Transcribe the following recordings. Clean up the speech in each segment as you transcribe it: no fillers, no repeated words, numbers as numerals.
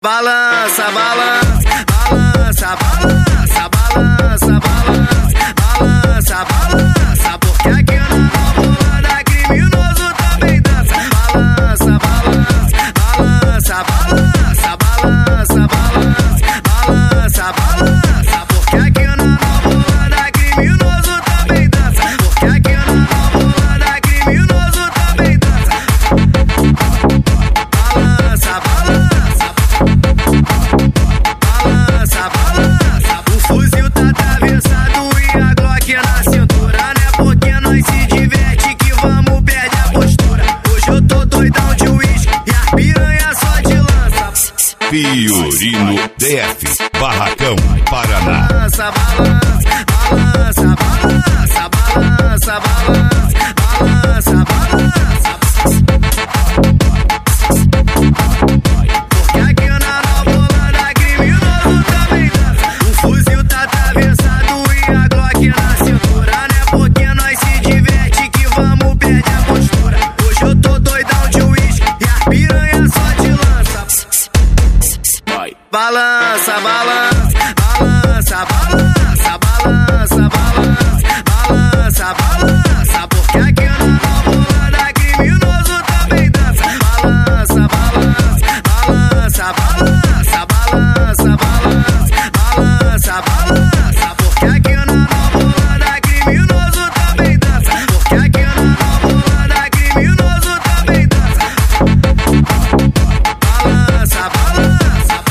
Balança, balança, balança, balança, balança, balança, balança, balança, porque aqui na Nova Holanda criminoso também dança. Balança, balança, balança, balança, balança, balança, balança, balança, porque aqui na Nova Holanda criminoso também dança. Porque aqui na Nova Holanda criminoso também dança. Balança, balança. Balança, balança, o fuzil tá atravessado e a Glock na cintura. Não é porque nós se diverte que vamos perder a postura. Hoje eu tô doidão de uísque e a piranha só de lança. Fiorino DF, Barracão, Paraná. Balança, balança, balança, balança, balança, balança, balança, balança. Porque aqui na Nova Holanda criminoso também dança. O fuzil tá atravessado e a Glock na cintura. Não é porque nós se diverte que vamos perder a postura. Hoje eu tô doidão de uísque e a piranha só de lança. Balança, balança, balança, balança, balança, balança, balança, balança, porque aqui na Nova Holanda criminoso também dança. Balança, balança, balança, balança, balança, balança, balança, porque aqui na Nova Holanda criminoso também dança. Porque aqui na Nova Holanda criminoso também dança. Balança, balança,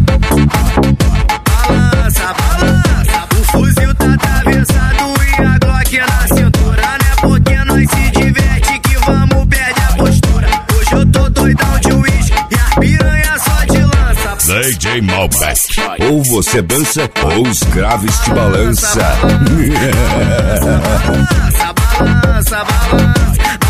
balança, balança, o fuzil tá atravessado e a Glock na cintura. Não é porque nós se diverte que vamos perder a postura. Hoje eu tô doidão de uísque e a piranha só de lança. DJ Malbec, ou você dança ou os graves te balança. Balança, balança, balança, balança.